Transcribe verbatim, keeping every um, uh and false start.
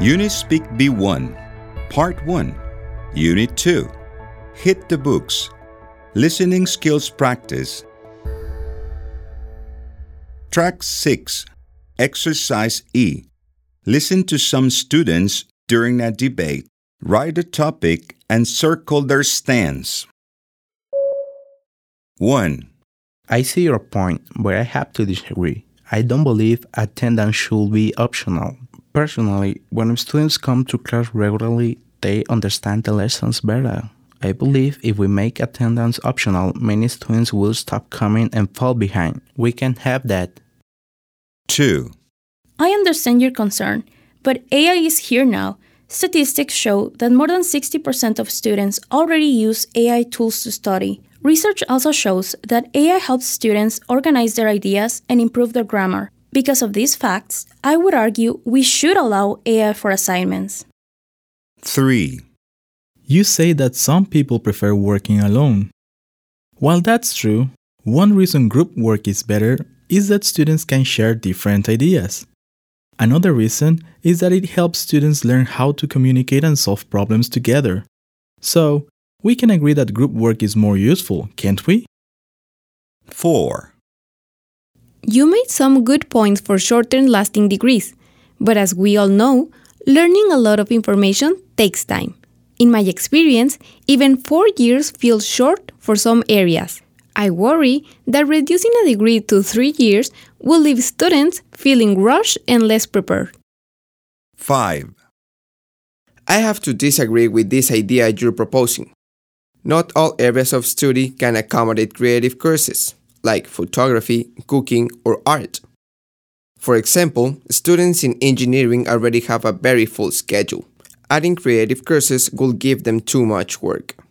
UniSpeak B one, Part one, Unit two, Hit the Books, Listening Skills Practice. Track six, Exercise E. Listen to some students during a debate. Write a topic and circle their stance. one. I see your point, but I have to disagree. I don't believe attendance should be optional. Personally, when students come to class regularly, they understand the lessons better. I believe if we make attendance optional, many students will stop coming and fall behind. We can't have that. two. I understand your concern, but A I is here now. Statistics show that more than sixty percent of students already use A I tools to study. Research also shows that A I helps students organize their ideas and improve their grammar. Because of these facts, I would argue we should allow A I for assignments. three. You say that some people prefer working alone. While that's true, one reason group work is better is that students can share different ideas. Another reason is that it helps students learn how to communicate and solve problems together. So, we can agree that group work is more useful, can't we? four. You made some good points for short-term lasting degrees, but as we all know, learning a lot of information takes time. In my experience, even four years feels short for some areas. I worry that reducing a degree to three years will leave students feeling rushed and less prepared. five. I have to disagree with this idea you're proposing. Not all areas of study can accommodate creative courses, like photography, cooking, or art. For example, students in engineering already have a very full schedule. Adding creative courses will give them too much work.